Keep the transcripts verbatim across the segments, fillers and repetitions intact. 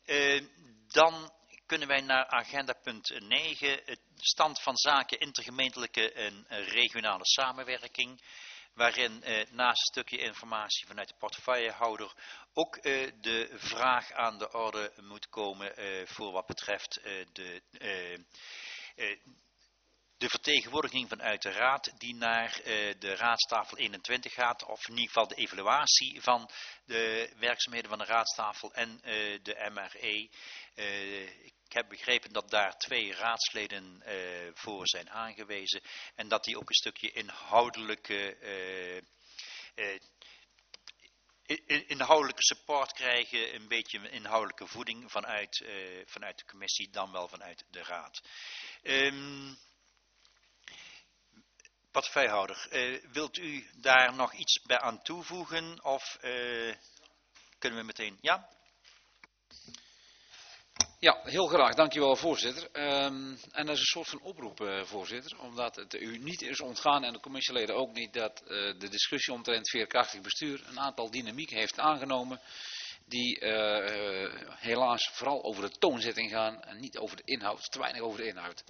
Uh, dan kunnen wij naar agenda punt negen, het stand van zaken intergemeentelijke en uh, regionale samenwerking, waarin uh, naast een stukje informatie vanuit de portefeuillehouder ook uh, de vraag aan de orde moet komen uh, voor wat betreft uh, de, uh, uh, de vertegenwoordiging vanuit de raad die naar uh, de raadstafel eenentwintig gaat, of in ieder geval de evaluatie van de werkzaamheden van de raadstafel en uh, de M R E. Uh, ik heb begrepen dat daar twee raadsleden uh, voor zijn aangewezen en dat die ook een stukje inhoudelijke, uh, uh, inhoudelijke support krijgen, een beetje inhoudelijke voeding vanuit, uh, vanuit de commissie, dan wel vanuit de raad. Um, Portefeuillehouder, uh, wilt u daar nog iets bij aan toevoegen of uh, kunnen we meteen, ja? Ja, heel graag. Dank u wel, voorzitter. Um, en dat is een soort van oproep, uh, voorzitter, omdat het u niet is ontgaan en de commissieleden ook niet, dat uh, de discussie omtrent veerkrachtig bestuur een aantal dynamiek heeft aangenomen die uh, uh, helaas vooral over de toonzetting gaan en niet over de inhoud, te weinig over de inhoud.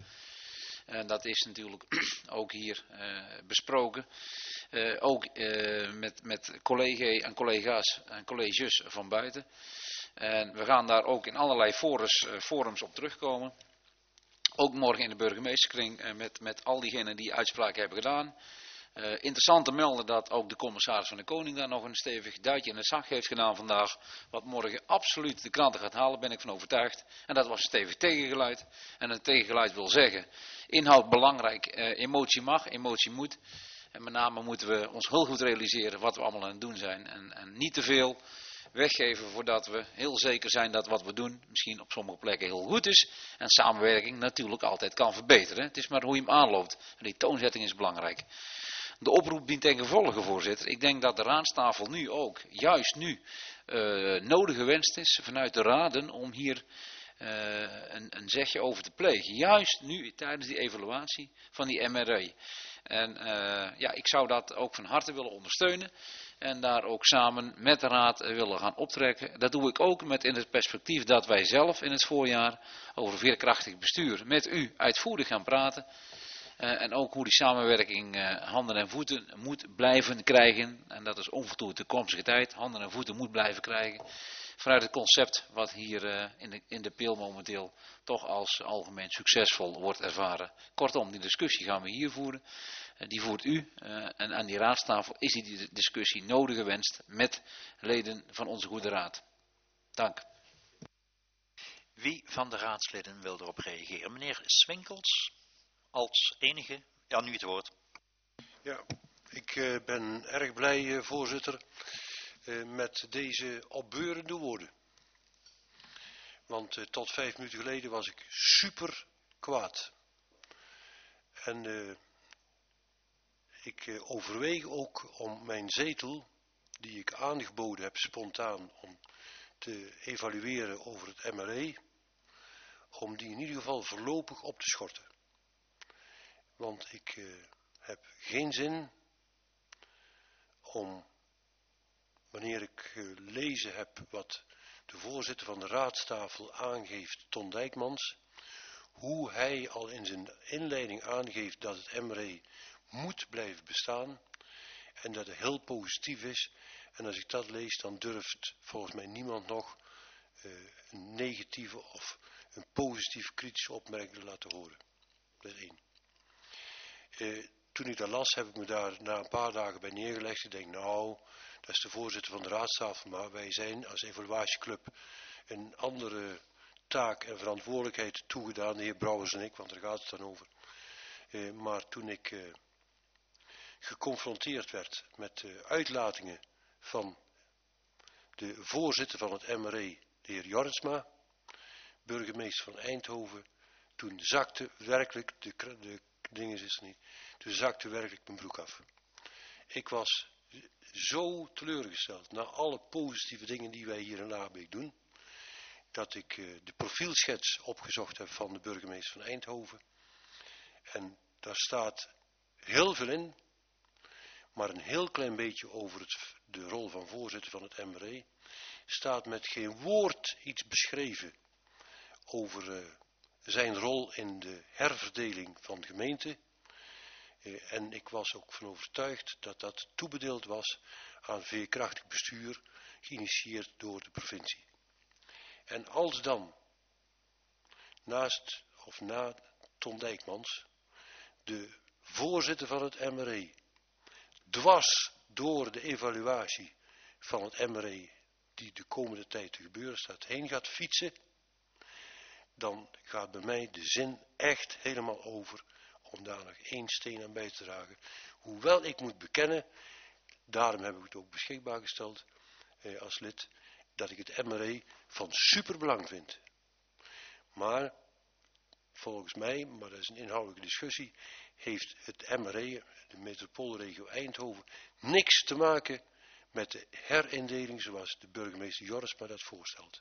En dat is natuurlijk ook hier uh, besproken. Uh, ook uh, met, met collega's en collega's en colleges van buiten. En we gaan daar ook in allerlei forums, uh, forums op terugkomen. Ook morgen in de burgemeesterkring uh, met, met al diegenen die uitspraak hebben gedaan. Uh, interessant te melden dat ook de commissaris van de Koning daar nog een stevig duitje in de zak heeft gedaan vandaag. Wat morgen absoluut de kranten gaat halen, ben ik van overtuigd. En dat was een stevig tegengeluid. En een tegengeluid wil zeggen, inhoud belangrijk, uh, emotie mag, emotie moet. En met name moeten we ons heel goed realiseren wat we allemaal aan het doen zijn. En, en niet te veel weggeven voordat we heel zeker zijn dat wat we doen misschien op sommige plekken heel goed is. En samenwerking natuurlijk altijd kan verbeteren. Het is maar hoe je hem aanloopt. En die toonzetting is belangrijk. De oproep dient ten gevolge, voorzitter. Ik denk dat de raadstafel nu ook, juist nu, uh, nodig gewenst is vanuit de raden om hier uh, een, een zegje over te plegen. Juist nu, tijdens die evaluatie van die M R E. En uh, ja, ik zou dat ook van harte willen ondersteunen. En daar ook samen met de raad willen gaan optrekken. Dat doe ik ook met in het perspectief dat wij zelf in het voorjaar over veerkrachtig bestuur met u uitvoerig gaan praten. Uh, en ook hoe die samenwerking uh, handen en voeten moet blijven krijgen. En dat is onvoltooid toekomstige tijd. Handen en voeten moet blijven krijgen. Vanuit het concept wat hier uh, in, de, in de Peel momenteel toch als algemeen succesvol wordt ervaren. Kortom, die discussie gaan we hier voeren. Uh, die voert u. Uh, en aan die raadstafel is die discussie nodig gewenst met leden van onze goede raad. Dank. Wie van de raadsleden wil erop reageren? Meneer Swinkels? Als enige, ja, nu het woord. Ja, ik uh, ben erg blij, uh, voorzitter, uh, met deze opbeurende woorden. Want uh, tot vijf minuten geleden was ik super kwaad. En uh, ik uh, overweeg ook om mijn zetel, die ik aangeboden heb spontaan om te evalueren over het M R E, om die in ieder geval voorlopig op te schorten. Want ik uh, heb geen zin om, wanneer ik gelezen uh, heb wat de voorzitter van de raadstafel aangeeft, Ton Dijkmans, hoe hij al in zijn inleiding aangeeft dat het M R E moet blijven bestaan en dat het heel positief is. En als ik dat lees, dan durft volgens mij niemand nog uh, een negatieve of een positieve kritische opmerking te laten horen. Dat is één. Uh, toen ik dat las, heb ik me daar na een paar dagen bij neergelegd. Ik denk, nou, dat is de voorzitter van de raadstafel, maar wij zijn als evaluatieclub een andere taak en verantwoordelijkheid toegedaan, de heer Brouwers en ik, want daar gaat het dan over. Uh, maar toen ik uh, geconfronteerd werd met uh, uitlatingen van de voorzitter van het M R E, de heer Jorritsma, burgemeester van Eindhoven, toen zakte werkelijk, de, de dingen is er niet, toen zakte werkelijk mijn broek af. Ik was zo teleurgesteld na alle positieve dingen die wij hier in Laarbeek doen, dat ik uh, de profielschets opgezocht heb van de burgemeester van Eindhoven. En daar staat heel veel in, maar een heel klein beetje over het, de rol van voorzitter van het M R E. staat met geen woord iets beschreven over uh, zijn rol in de herverdeling van gemeenten. Uh, en ik was ook van overtuigd dat dat toebedeeld was aan veerkrachtig bestuur, geïnitieerd door de provincie. En als dan, naast of na Ton Dijkmans, de voorzitter van het M R E, dwars door de evaluatie van het M R E, die de komende tijd te gebeuren staat, heen gaat fietsen, dan gaat bij mij de zin echt helemaal over om daar nog één steen aan bij te dragen. Hoewel ik moet bekennen, daarom heb ik het ook beschikbaar gesteld eh, als lid, dat ik het M R E van superbelang vind. Maar volgens mij, maar dat is een inhoudelijke discussie, heeft het M R E, de metropoolregio Eindhoven, niks te maken met de herindeling zoals de burgemeester Jorisma dat voorstelt.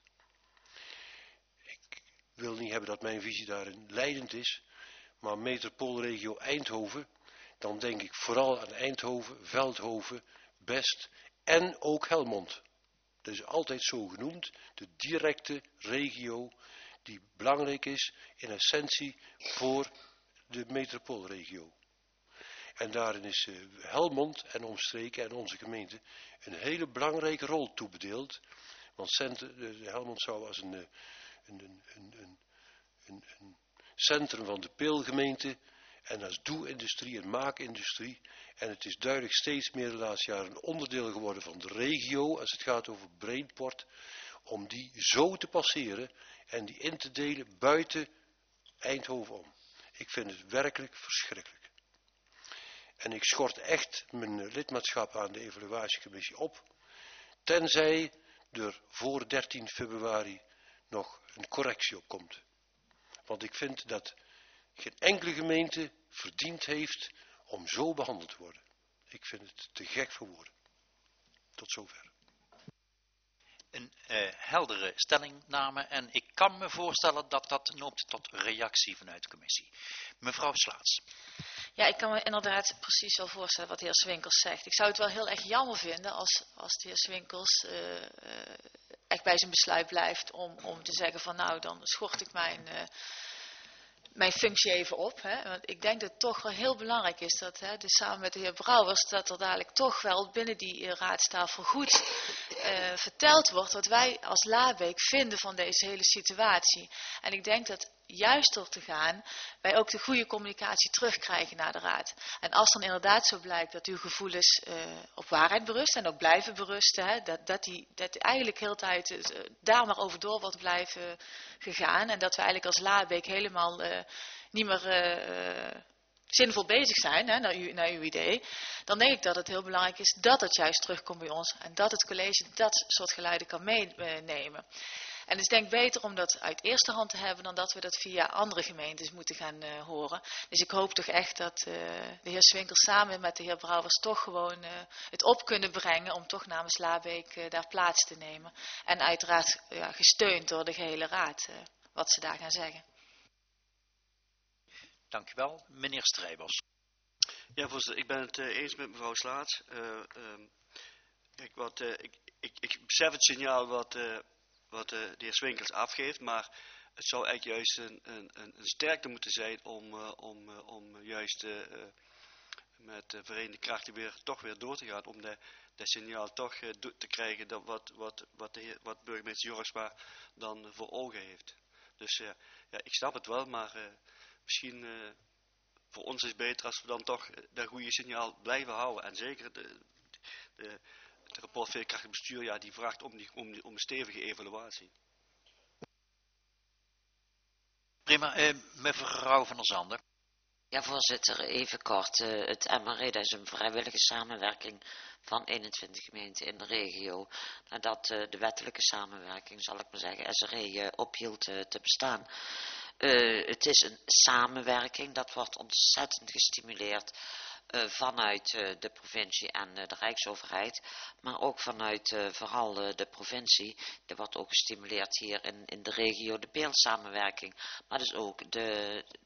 Ik wil niet hebben dat mijn visie daarin leidend is, maar metropoolregio Eindhoven, dan denk ik vooral aan Eindhoven, Veldhoven, Best en ook Helmond. Dat is altijd zo genoemd, de directe regio die belangrijk is in essentie voor de metropoolregio. En daarin is uh, Helmond en omstreken en onze gemeente een hele belangrijke rol toebedeeld. Want center, uh, Helmond zou als een, uh, een, een, een, een, een centrum van de peelgemeente en als doe-industrie en maakindustrie. En het is duidelijk steeds meer de laatste jaren een onderdeel geworden van de regio als het gaat over Brainport. Om die zo te passeren en die in te delen buiten Eindhoven om. Ik vind het werkelijk verschrikkelijk. En ik schort echt mijn lidmaatschap aan de evaluatiecommissie op, tenzij er voor dertien februari nog een correctie op komt. Want ik vind dat geen enkele gemeente verdiend heeft om zo behandeld te worden. Ik vind het te gek voor woorden. Tot zover. Een uh, heldere stellingname en ik kan me voorstellen dat dat noopt tot reactie vanuit de commissie. Mevrouw Slaats. Ja, ik kan me inderdaad precies wel voorstellen wat de heer Swinkels zegt. Ik zou het wel heel erg jammer vinden als, als de heer Swinkels uh, uh, echt bij zijn besluit blijft om, om te zeggen van nou dan schort ik mijn... Uh, mijn functie even op. Hè? Want ik denk dat het toch wel heel belangrijk is dat, hè, dus samen met de heer Brouwers, dat er dadelijk toch wel binnen die uh, raadstafel goed uh, verteld wordt wat wij als Labeek vinden van deze hele situatie. En ik denk dat juist door te gaan, wij ook de goede communicatie terugkrijgen naar de raad. En als dan inderdaad zo blijkt dat uw gevoelens uh, op waarheid berusten en ook blijven berusten, hè, dat, dat, die, dat eigenlijk heel de tijd uh, daar maar over door wordt blijven gegaan en dat we eigenlijk als Labeek helemaal uh, niet meer uh, uh, zinvol bezig zijn, hè, naar, u, naar uw idee, dan denk ik dat het heel belangrijk is dat het juist terugkomt bij ons en dat het college dat soort geluiden kan meenemen. En het is denk ik beter om dat uit eerste hand te hebben dan dat we dat via andere gemeentes moeten gaan uh, horen. Dus ik hoop toch echt dat uh, de heer Swinkels samen met de heer Brouwers toch gewoon uh, het op kunnen brengen om toch namens Labeek uh, daar plaats te nemen. En uiteraard uh, gesteund door de gehele raad uh, wat ze daar gaan zeggen. Dank u wel. Meneer Strijbos. Ja, voorzitter, ik ben het uh, eens met mevrouw Slaats. Uh, uh, kijk, wat, uh, ik, ik, ik besef het signaal wat... Uh, wat uh, de heer Swinkels afgeeft, maar het zou eigenlijk juist een, een, een sterkte moeten zijn om, uh, om, uh, om juist uh, met de Verenigde Krachten weer, toch weer door te gaan, om de, dat signaal toch uh, te krijgen dat wat, wat, wat, de heer, wat burgemeester Jorisma dan uh, voor ogen heeft. Dus uh, ja, ik snap het wel, maar uh, misschien uh, voor ons is het beter als we dan toch uh, dat goede signaal blijven houden. En zeker de, de Het rapport veerkrachtig bestuur, ja, die vraagt om, die, om, die, om een stevige evaluatie. Prima, eh, mevrouw van der Zanden. Ja, voorzitter, even kort. Uh, het M R E, dat is een vrijwillige samenwerking van eenentwintig gemeenten in de regio. Nadat uh, de wettelijke samenwerking, zal ik maar zeggen, S R E uh, ophield uh, te bestaan. Uh, het is een samenwerking, dat wordt ontzettend gestimuleerd. Uh, vanuit uh, de provincie en uh, de Rijksoverheid, maar ook vanuit uh, vooral uh, de provincie. Er wordt ook gestimuleerd hier in, in de regio de peelsamenwerking, maar dus ook de,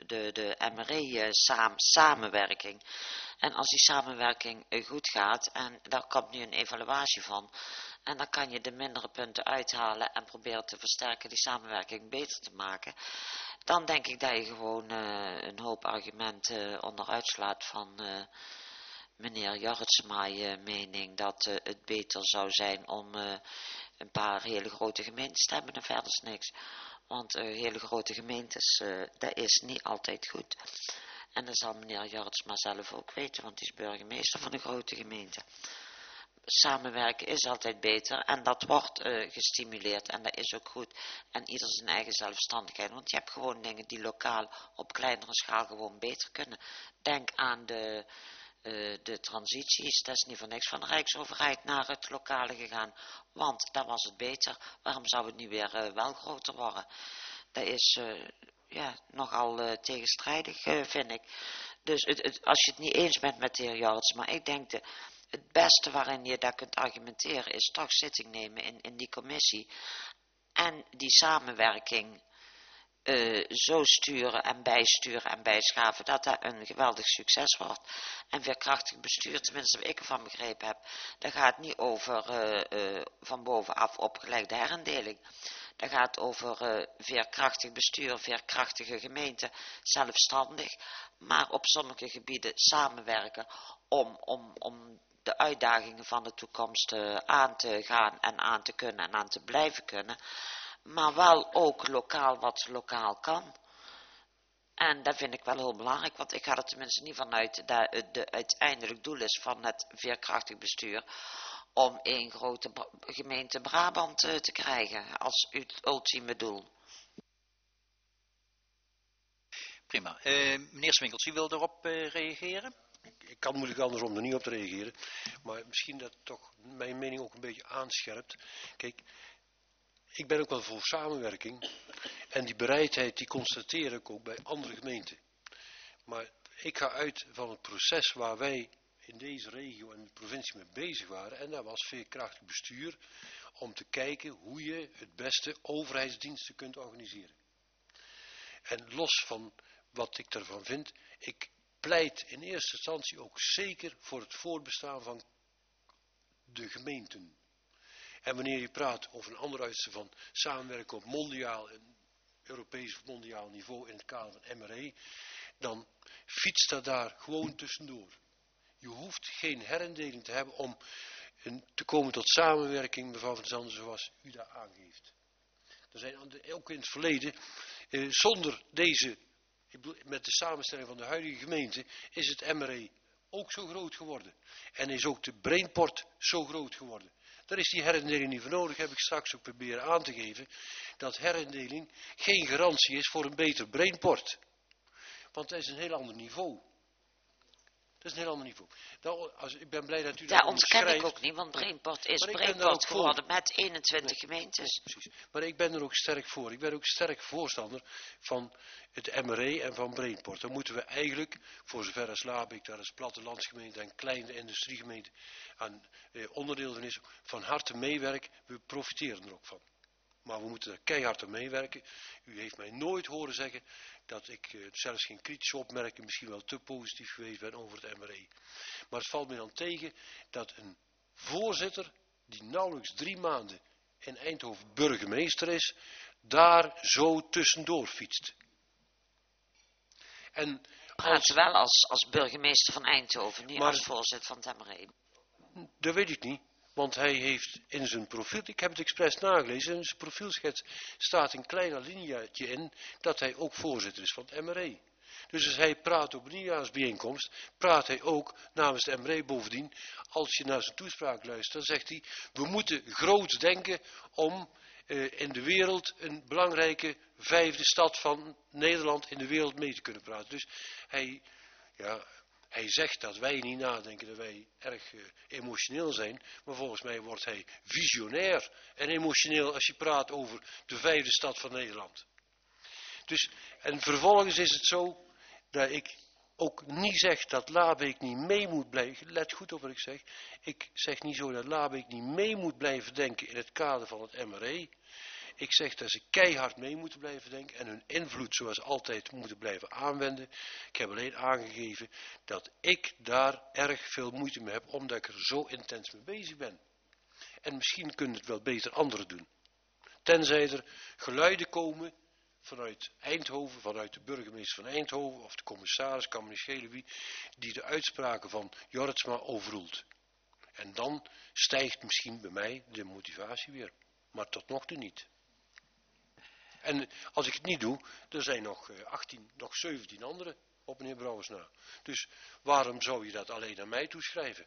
de, de M R E-samenwerking. En als die samenwerking uh, goed gaat, en daar komt nu een evaluatie van, en dan kan je de mindere punten uithalen en proberen te versterken, die samenwerking beter te maken. Dan denk ik dat je gewoon uh, een hoop argumenten onderuit slaat van uh, meneer Jarritsma, je mening dat uh, het beter zou zijn om uh, een paar hele grote gemeentes te hebben en verder is niks. Want uh, hele grote gemeentes, uh, dat is niet altijd goed. En dat zal meneer Jarritsma zelf ook weten, want hij is burgemeester van een grote gemeente. Samenwerken is altijd beter en dat wordt uh, gestimuleerd en dat is ook goed. En ieder zijn eigen zelfstandigheid, want je hebt gewoon dingen die lokaal op kleinere schaal gewoon beter kunnen. Denk aan de, uh, de transities, dat is niet voor niks van de Rijksoverheid naar het lokale gegaan, want daar was het beter. Waarom zou het nu weer uh, wel groter worden? Dat is uh, ja, nogal uh, tegenstrijdig, uh, vind ik. Dus het, het, als je het niet eens bent met de heer Jarrits, maar ik denk de het beste waarin je daar kunt argumenteren is toch zitting nemen in, in die commissie. En die samenwerking uh, zo sturen en bijsturen en bijschaven dat dat een geweldig succes wordt. En veerkrachtig bestuur, tenminste wat ik ervan begrepen heb, dat gaat niet over uh, uh, van bovenaf opgelegde herindeling. Dat gaat over uh, veerkrachtig bestuur, veerkrachtige gemeente, zelfstandig, maar op sommige gebieden samenwerken om, om, om de uitdagingen van de toekomst uh, aan te gaan en aan te kunnen en aan te blijven kunnen, maar wel ook lokaal wat lokaal kan. En dat vind ik wel heel belangrijk, want ik ga er tenminste niet vanuit dat het de uiteindelijk doel is van het veerkrachtig bestuur om één grote Bra- gemeente Brabant uh, te krijgen als het ultieme doel. Prima. Uh, meneer Swinkels, u wil erop uh, reageren? Ik kan moeilijk anders om er niet op te reageren. Maar misschien dat toch mijn mening ook een beetje aanscherpt. Kijk, ik ben ook wel voor samenwerking. En die bereidheid die constateer ik ook bij andere gemeenten. Maar ik ga uit van het proces waar wij in deze regio en de provincie mee bezig waren. En dat was veerkrachtig bestuur. Om te kijken hoe je het beste overheidsdiensten kunt organiseren. En los van wat ik ervan vind. Ik pleit in eerste instantie ook zeker voor het voortbestaan van de gemeenten. En wanneer je praat over een ander uitstel van samenwerken op mondiaal en Europees of mondiaal niveau in het kader van M R E, dan fietst dat daar gewoon tussendoor. Je hoeft geen herindeling te hebben om een, te komen tot samenwerking, mevrouw Van Zanden, zoals u dat aangeeft. Er zijn ook in het verleden, eh, zonder deze, met de samenstelling van de huidige gemeente, is het M R E ook zo groot geworden. En is ook de Brainport zo groot geworden. Daar is die herindeling niet voor nodig, heb ik straks ook proberen aan te geven, dat herindeling geen garantie is voor een beter Brainport. Want dat is een heel ander niveau. Dat is een heel ander niveau. Nou, als, ik ben blij dat u dat Ja, ontken ik ook niet, want Brainport is Brainport geworden met eenentwintig nee, gemeentes. Nee, precies. Maar ik ben er ook sterk voor. Ik ben ook sterk voorstander van het M R E en van Brainport. Dan moeten we eigenlijk, voor zover als Labeek, daar is plattelandsgemeente en kleine industriegemeente aan eh, onderdeel van is, van harte meewerken. We profiteren er ook van. Maar we moeten er keihard aan meewerken. U heeft mij nooit horen zeggen dat ik uh, zelfs geen kritische opmerking, misschien wel te positief geweest ben over het M R E. Maar het valt me dan tegen dat een voorzitter, die nauwelijks drie maanden in Eindhoven burgemeester is, daar zo tussendoor fietst. En als, wel als, als burgemeester van Eindhoven, niet maar, als voorzitter van het M R E. Dat weet ik niet. Want hij heeft in zijn profiel, ik heb het expres nagelezen, in zijn profielschets staat een klein alineaatje in dat hij ook voorzitter is van het M R E. Dus als hij praat op een nieuwjaarsbijeenkomst, praat hij ook namens de M R E. Bovendien, als je naar zijn toespraak luistert, dan zegt hij, we moeten groot denken om uh, in de wereld een belangrijke vijfde stad van Nederland in de wereld mee te kunnen praten. Dus hij, ja... Hij zegt dat wij niet nadenken, dat wij erg uh, emotioneel zijn. Maar volgens mij wordt hij visionair en emotioneel als je praat over de vijfde stad van Nederland. Dus, en vervolgens is het zo dat ik ook niet zeg dat Labeek niet mee moet blijven. Let goed op wat ik zeg. Ik zeg niet zo dat Labeek niet mee moet blijven denken in het kader van het M R E. Ik zeg dat ze keihard mee moeten blijven denken en hun invloed zoals altijd moeten blijven aanwenden. Ik heb alleen aangegeven dat ik daar erg veel moeite mee heb, omdat ik er zo intens mee bezig ben. En misschien kunnen het wel beter anderen doen. Tenzij er geluiden komen vanuit Eindhoven, vanuit de burgemeester van Eindhoven of de commissaris, kan me niet schelen wie, die de uitspraken van Jorritsma overroelt. En dan stijgt misschien bij mij de motivatie weer. Maar tot nog toe niet. En als ik het niet doe, er zijn nog achttien, nog zeventien anderen op meneer Brouwers na. Dus waarom zou je dat alleen aan mij toeschrijven?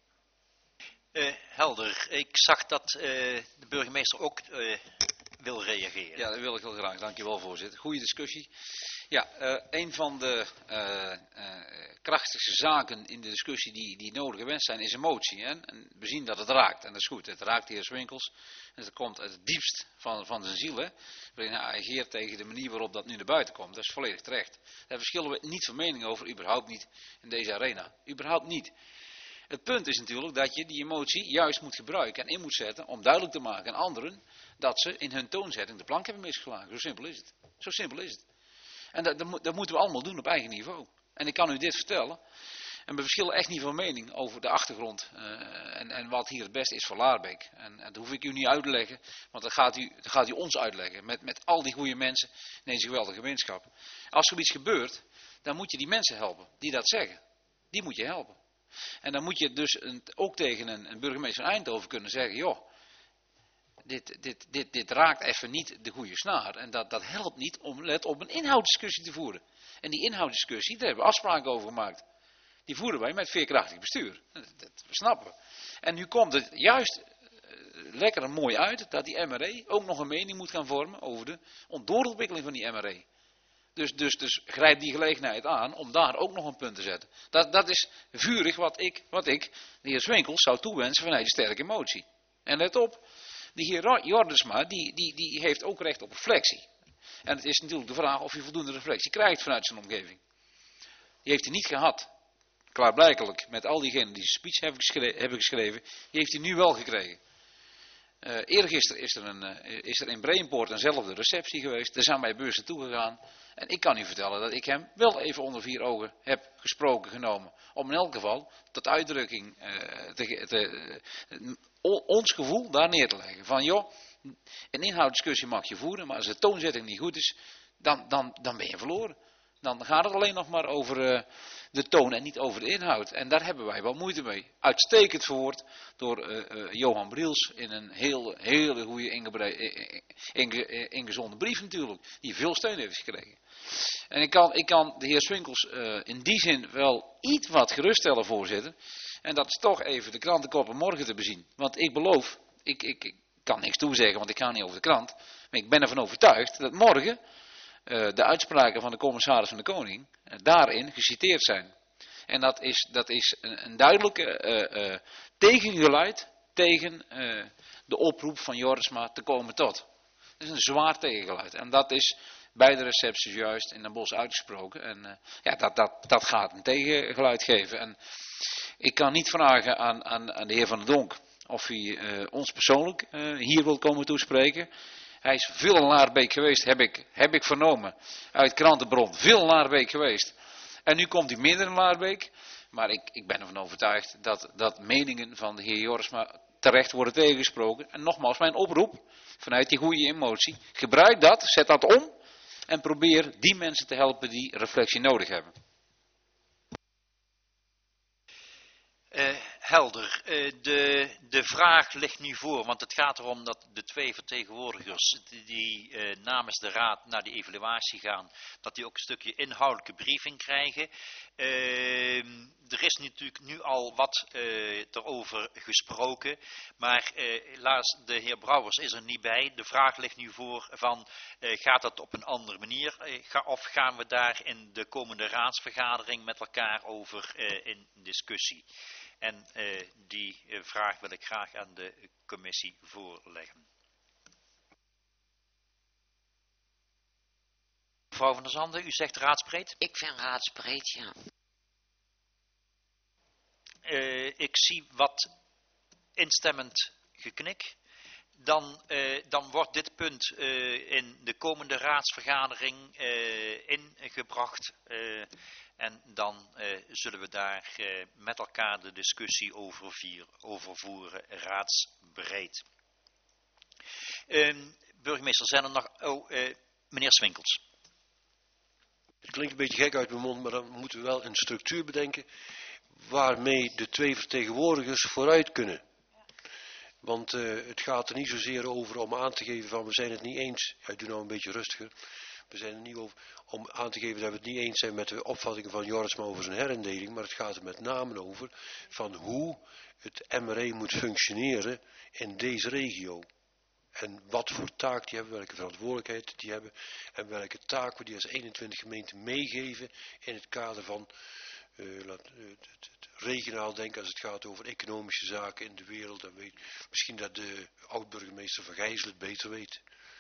Uh, helder. Ik zag dat uh, de burgemeester ook uh, wil reageren. Ja, dat wil ik heel graag. Dankjewel, voorzitter. Goeie discussie. Ja, uh, een van de uh, uh, krachtigste zaken in de discussie die, die nodig gewenst zijn, is emotie. Hè? En we zien dat het raakt. En dat is goed. Het raakt de heer Swinkels. En het komt uit het diepst van, van zijn ziel. Hè? Waarin hij ageert tegen de manier waarop dat nu naar buiten komt. Dat is volledig terecht. Daar verschillen we niet van mening over. Überhaupt niet in deze arena. Überhaupt niet. Het punt is natuurlijk dat je die emotie juist moet gebruiken en in moet zetten om duidelijk te maken aan anderen dat ze in hun toonzetting de plank hebben misgeslagen. Zo simpel is het. Zo simpel is het. En dat, dat, dat moeten we allemaal doen op eigen niveau. En ik kan u dit vertellen. En we verschillen echt niet van mening over de achtergrond uh, en, en wat hier het beste is voor Laarbeek. En, en dat hoef ik u niet uit te leggen, want dat gaat u, dat gaat u ons uitleggen. Met, met al die goede mensen in deze geweldige gemeenschap. Als zoiets gebeurt, dan moet je die mensen helpen die dat zeggen. Die moet je helpen. En dan moet je dus een, ook tegen een, een burgemeester van Eindhoven kunnen zeggen, joh, dit, dit, dit, dit raakt even niet de goede snaar. En dat, dat helpt niet om let op een inhoudsdiscussie te voeren. En die inhoudsdiscussie, daar hebben we afspraken over gemaakt. Die voeren wij met veerkrachtig bestuur. Dat, dat snappen we. En nu komt het juist uh, lekker en mooi uit dat die M R E ook nog een mening moet gaan vormen over de doorontwikkeling van die M R E. Dus, dus, dus grijp die gelegenheid aan om daar ook nog een punt te zetten. Dat, dat is vurig wat ik, wat ik, de heer Swinkels, zou toewensen vanuit een sterke emotie. En let op, de heer Jorritsma, die, die, die heeft ook recht op reflectie. En het is natuurlijk de vraag of hij voldoende reflectie krijgt vanuit zijn omgeving. Die heeft hij niet gehad. Klaarblijkelijk, met al diegenen die zijn speech hebben geschreven, hebben geschreven die heeft hij nu wel gekregen. Uh, eergisteren is er, een, uh, is er in Brainport eenzelfde receptie geweest. Daar zijn wij beurs naartoe gegaan. En ik kan u vertellen dat ik hem wel even onder vier ogen heb gesproken genomen. Om in elk geval tot uitdrukking uh, te, te, uh, ons gevoel daar neer te leggen. Van joh, een inhoudsdiscussie mag je voeren, maar als de toonzetting niet goed is, dan, dan, dan ben je verloren. Dan gaat het alleen nog maar over uh, de toon en niet over de inhoud. En daar hebben wij wel moeite mee. Uitstekend verwoord door uh, uh, Johan Briels in een heel, hele goede inge, ingezonde brief natuurlijk. Die veel steun heeft gekregen. En ik kan, ik kan de heer Swinkels uh, in die zin wel iets wat geruststellen, voorzitter. En dat is toch even de krantenkoppen morgen te bezien. Want ik beloof, ik, ik, ik kan niks toezeggen, want ik ga niet over de krant. Maar ik ben ervan overtuigd dat morgen uh, de uitspraken van de commissaris van de Koning uh, daarin geciteerd zijn. En dat is, dat is een, een duidelijke uh, uh, tegengeluid tegen uh, de oproep van Jorritsma te komen tot. Dat is een zwaar tegengeluid. En dat is bij de recepties juist in Den Bosch uitgesproken. En uh, ja, dat, dat, dat gaat een tegengeluid geven. En ik kan niet vragen aan, aan, aan de heer Van der Donk of hij uh, ons persoonlijk uh, hier wil komen toespreken. Hij is veel in Laarbeek geweest, heb ik, heb ik vernomen uit krantenbron. Veel in Laarbeek geweest. En nu komt hij minder in Laarbeek. Maar ik, ik ben ervan overtuigd dat, dat meningen van de heer Jorritsma terecht worden tegengesproken. En nogmaals, mijn oproep vanuit die goede emotie. Gebruik dat, zet dat om. En probeer die mensen te helpen die reflectie nodig hebben. Uh, helder. Uh, de, de vraag ligt nu voor, want het gaat erom dat de twee vertegenwoordigers die, die uh, namens de raad naar die evaluatie gaan, dat die ook een stukje inhoudelijke briefing krijgen. Uh, er is natuurlijk nu al wat uh, erover gesproken, maar uh, helaas de heer Brouwers is er niet bij. De vraag ligt nu voor van, uh, gaat dat op een andere manier uh, ga, of gaan we daar in de komende raadsvergadering met elkaar over uh, in discussie? En uh, die uh, vraag wil ik graag aan de commissie voorleggen. Mevrouw van der Zanden, u zegt raadsbreed? Ik vind raadsbreed, ja. Uh, ik zie wat instemmend geknik. dan, uh, dan wordt dit punt uh, in de komende raadsvergadering uh, ingebracht. Uh, en dan uh, zullen we daar uh, met elkaar de discussie over, vier, over voeren, raadsbreed. Uh, burgemeester, zijn er nog... Oh, uh, meneer Swinkels. Het klinkt een beetje gek uit mijn mond, maar dan moeten we wel een structuur bedenken waarmee de twee vertegenwoordigers vooruit kunnen. Want uh, het gaat er niet zozeer over om aan te geven van we zijn het niet eens. Ja, ik doe nou een beetje rustiger. We zijn er niet over om aan te geven dat we het niet eens zijn met de opvattingen van Jorisma over zijn herindeling. Maar het gaat er met name over van hoe het M R E moet functioneren in deze regio. En wat voor taak die hebben, welke verantwoordelijkheid die hebben. En welke taak we die als eenentwintig gemeenten meegeven in het kader van uh, laat, uh, het, het regionaal denken als het gaat over economische zaken in de wereld. En weet, misschien dat de oud-burgemeester Van Gijzel het beter weet.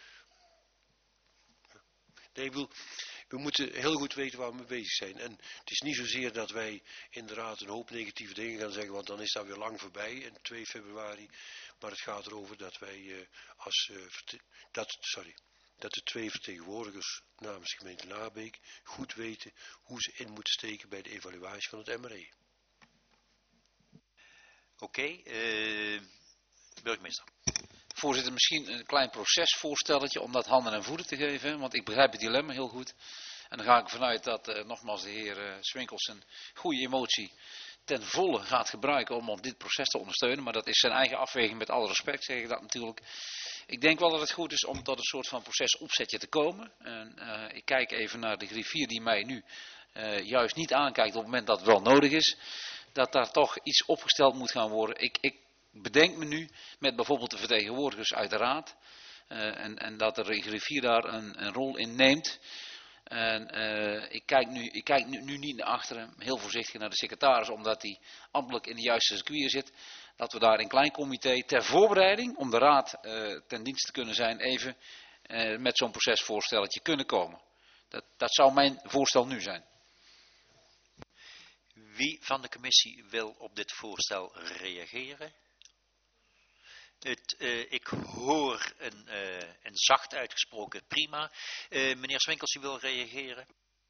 Nee, ik bedoel, we moeten heel goed weten waar we mee bezig zijn. En het is niet zozeer dat wij inderdaad een hoop negatieve dingen gaan zeggen, want dan is dat weer lang voorbij, in twee februari. Maar het gaat erover dat wij uh, als, uh, dat, sorry, dat de twee vertegenwoordigers namens gemeente Laarbeek goed weten hoe ze in moeten steken bij de evaluatie van het M R E. Oké, okay, uh, burgemeester. Voorzitter, misschien een klein procesvoorstelletje om dat handen en voeten te geven, want ik begrijp het dilemma heel goed. En dan ga ik vanuit dat uh, nogmaals de heer uh, Swinkels zijn goede emotie ten volle gaat gebruiken om, om dit proces te ondersteunen. Maar dat is zijn eigen afweging, met alle respect zeg ik dat natuurlijk. Ik denk wel dat het goed is om tot een soort van procesopzetje te komen. En, uh, ik kijk even naar de griffier die mij nu uh, juist niet aankijkt op het moment dat het wel nodig is. Dat daar toch iets opgesteld moet gaan worden. Ik, ik bedenk me nu met bijvoorbeeld de vertegenwoordigers uit de raad. Uh, en, en dat de griffier daar een, een rol in neemt. En uh, ik kijk, nu, ik kijk nu, nu niet naar achteren, heel voorzichtig naar de secretaris, omdat hij ambtelijk in de juiste circuit zit. Dat we daar in klein comité ter voorbereiding, om de raad uh, ten dienste te kunnen zijn, even uh, met zo'n procesvoorstelletje kunnen komen. Dat, dat zou mijn voorstel nu zijn. Wie van de commissie wil op dit voorstel reageren? Het, uh, ik hoor een, uh, een zacht uitgesproken prima. Uh, meneer Swinkels, u wil reageren?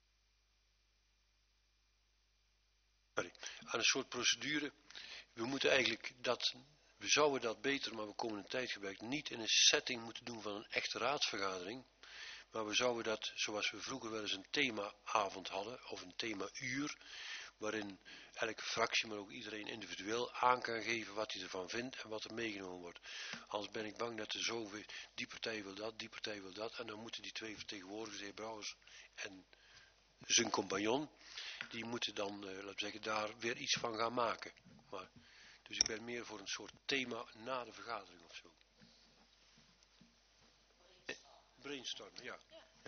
Sorry. Aan een soort procedure. We moeten eigenlijk dat, we zouden dat beter, maar we komen een tijd gebruikt, niet in een setting moeten doen van een echte raadsvergadering. Maar we zouden dat, zoals we vroeger wel eens een themaavond hadden, of een themauur, waarin elke fractie, maar ook iedereen individueel aan kan geven wat hij ervan vindt en wat er meegenomen wordt. Anders ben ik bang dat er zoveel, die partij wil dat, die partij wil dat, en dan moeten die twee vertegenwoordigers, de heer Brouwers en zijn compagnon, die moeten dan, uh, laten we zeggen, daar weer iets van gaan maken. Maar, dus ik ben meer voor een soort thema na de vergadering of zo. Brainstormen, ja. ja.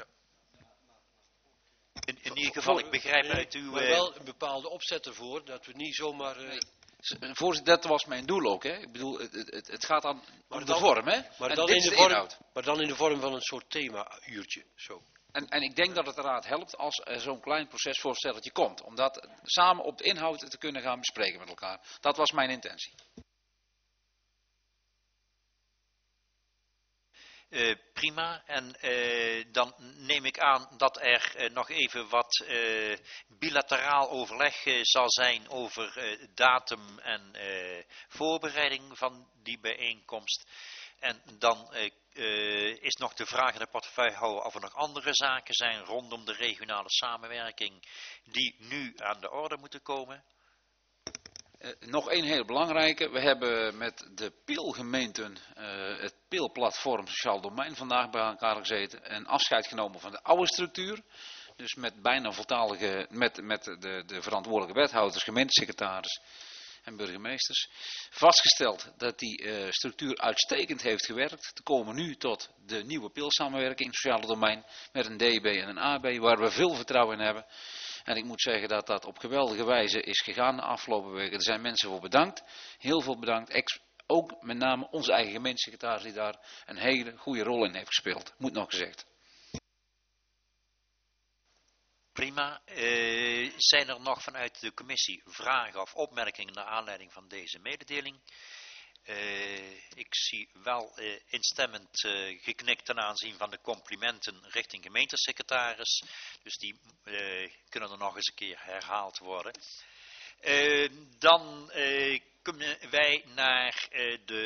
In, in ieder geval, ik begrijp nee, uit uw... Maar wel een bepaalde opzet ervoor, dat we niet zomaar... Uh, nee. Voorzitter, dat was mijn doel ook. Hè. Ik bedoel, het, het, het gaat dan maar om dan, de vorm. Hè. Maar, en dan dit in is de de vorm, inhoud. maar dan in de vorm van een soort thema-uurtje. Zo. En, en ik denk dat het de raad helpt als er zo'n klein procesvoorstelletje komt. Om dat samen op de inhoud te kunnen gaan bespreken met elkaar. Dat was mijn intentie. Uh, prima, en uh, dan neem ik aan dat er uh, nog even wat uh, bilateraal overleg uh, zal zijn over uh, datum en uh, voorbereiding van die bijeenkomst. En dan uh, uh, is nog de vraag aan de portefeuillehouder of er nog andere zaken zijn rondom de regionale samenwerking die nu aan de orde moeten komen. Uh, nog één heel belangrijke. We hebben met de Peelgemeenten uh, het Peelplatform Sociaal Domein vandaag bij elkaar gezeten. En afscheid genomen van de oude structuur. Dus met bijna voltalige, met, met de, de verantwoordelijke wethouders, gemeentesecretaris en burgemeesters. Vastgesteld dat die uh, structuur uitstekend heeft gewerkt. Te komen nu tot de nieuwe Peelsamenwerking in het sociale domein. Met een D B en een A B waar we veel vertrouwen in hebben. En ik moet zeggen dat dat op geweldige wijze is gegaan de afgelopen weken. Er zijn mensen voor bedankt. Heel veel bedankt. Ex ook met name onze eigen gemeentesecretaris die daar een hele goede rol in heeft gespeeld. Moet nog gezegd. Prima. Uh, zijn er nog vanuit de commissie vragen of opmerkingen naar aanleiding van deze mededeling? Uh, ik zie wel uh, instemmend uh, geknikt ten aanzien van de complimenten richting gemeentesecretaris. Dus die uh, kunnen er nog eens een keer herhaald worden. Uh, dan uh, kunnen wij naar uh, de